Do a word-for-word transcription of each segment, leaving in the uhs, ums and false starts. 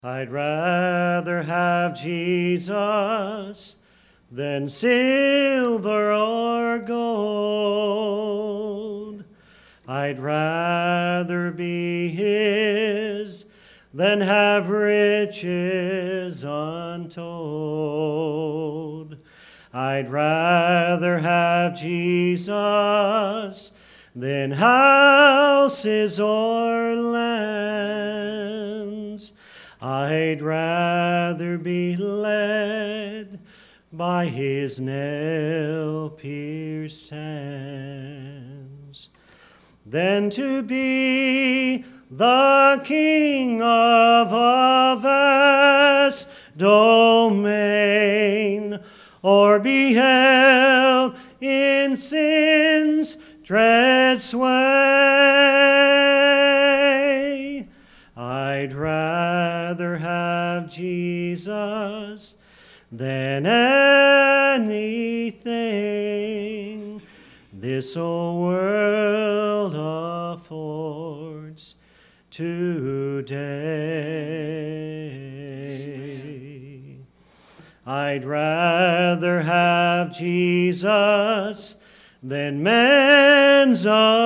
I'd rather have Jesus than silver or gold. I'd rather be his than have riches untold. I'd rather have Jesus than houses or lands. I'd rather be led by his nail-pierced hands than to be the king of a vast domain, or be held in sin's dread sway. I'd rather have Jesus than anything this old world affords today. I'd rather have Jesus than man's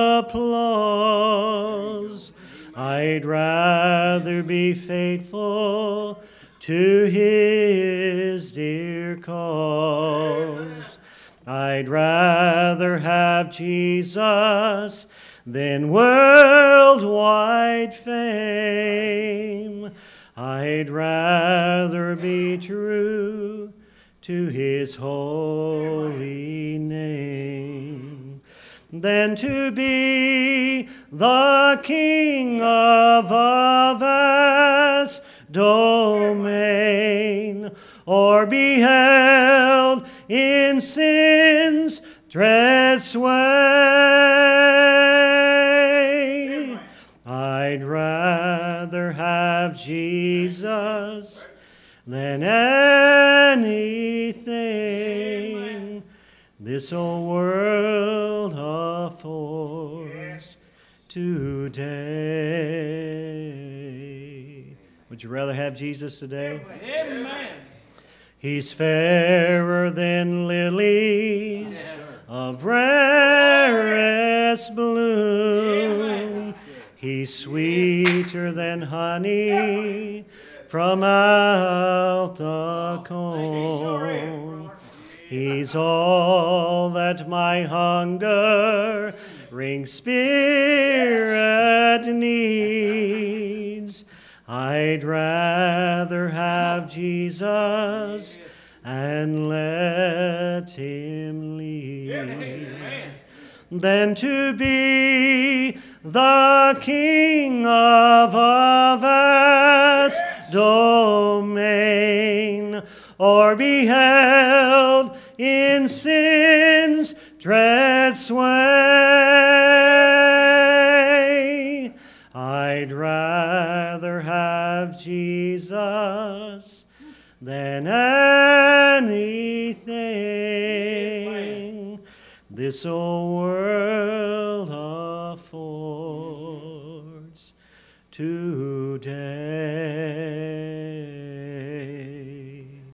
applause. I'd rather be faithful to his dear cause. I'd rather have Jesus than worldwide fame. I'd rather be true to his holy name than to be the king of a vast domain, or be held in sin's dread sway. I'd rather have Jesus than anything this old world affords today. Would you rather have Jesus today? Amen. He's fairer than lilies of rarest bloom. He's sweeter than honey from out the comb. He's all that my hungering spirit needs. I'd rather have Jesus and let him lead than to be the king of a vast domain, or be held in sin's dread sway. I'd rather have Jesus than anything this old world affords today.